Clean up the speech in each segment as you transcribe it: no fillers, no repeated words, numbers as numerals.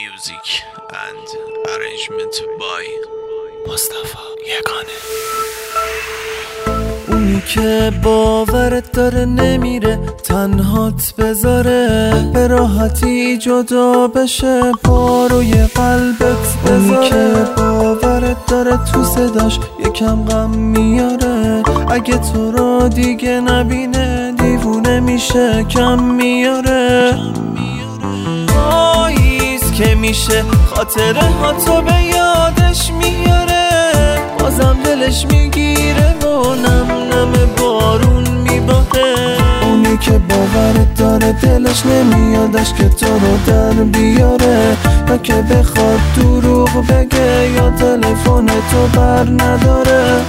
Music and arrangement by مصطفی یگانه. اونی که باورت داره نمیره تنهات بذاره، به راحتی جدا بشه پاروی قلبت بذاره. اونی که باورت داره تو صداش یکم غم میاره، اگه تو رو دیگه نبینه دیوونه میشه کم میاره. پاییز که میشه خاطره ها تو به یادش میاره، بازم دلش میگیره و نم نم بارون میباره. اونی که باورت داره دلش نمیادش که تو رو در بیاره، یا که بخواد دروغ بگه یا تلفن تو بر نداره.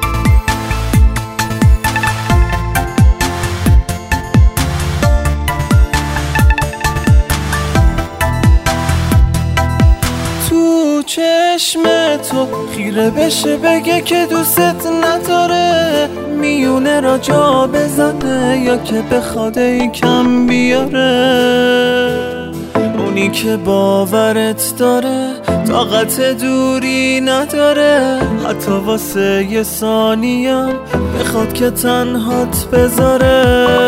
چشم تو خیره بشه بگه که دوست نداره، میونه را جا بزنه یا که بخواد ای کم بیاره. اونی که باورت داره طاقت دوری نداره، حتی واسه یه ثانیه‌ام بخواد که تنهات بذاره.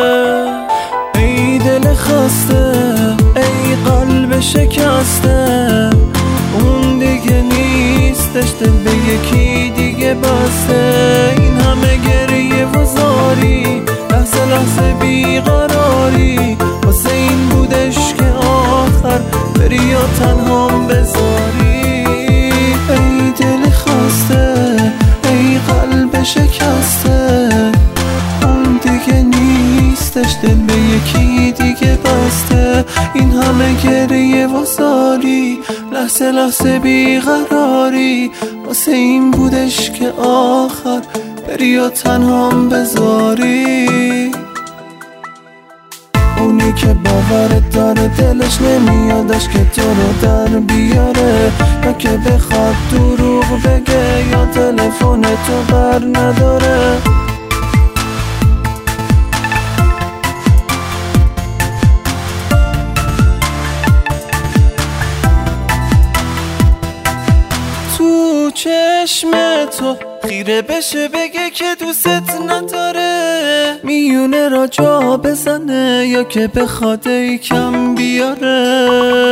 ای دل خسته ای قلب شکسته، اون دیگه نیستش، دل به یکی دیگه بسته. این همه گریه و زاری، لحظه لحظه بیقراری، واسه این بودش که آخر بری یا تنهام بذاری. ای دل خسته ای قلب شکسته، اون دیگه نیستش، دل به یکی دیگه بسته. این همه گریه و زاری، لحظه لحظه بیقراری، واسه این بودش که آخر بری یا تنهام بذاری. اونی که باورت داره دلش نمیادش که تو رو در بیاره، یا که بخواد دروغ بگه یا تلفن تو بر نداره. چشم تو خیره بشه بگه که دوست نداره، میونه را جا بزنه یا که بخواد ای کم بیاره.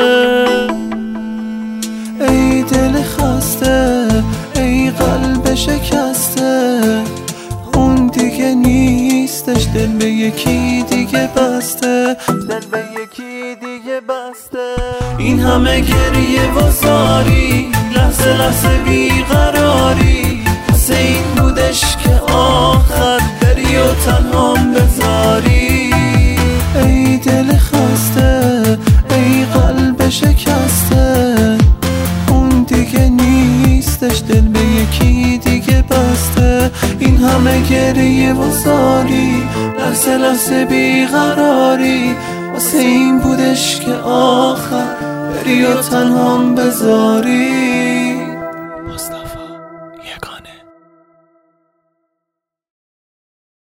ای دل خسته ای قلب شکسته، اون دیگه نیستش، دل به یکی دیگه بسته، دل به یکی دیگه بسته. این همه گریه و زاری، لحظه لحظه بیقراری، واسه این بودش که آخر بری و تنهام بذاری. ای دل خسته ای قلب شکسته، اون دیگه نیستش، دل به یکی دیگه بسته. این همه گریه و زاری، لحظه لحظه بیقراری، واسه این بودش که آخر بری و تنهام بذاری.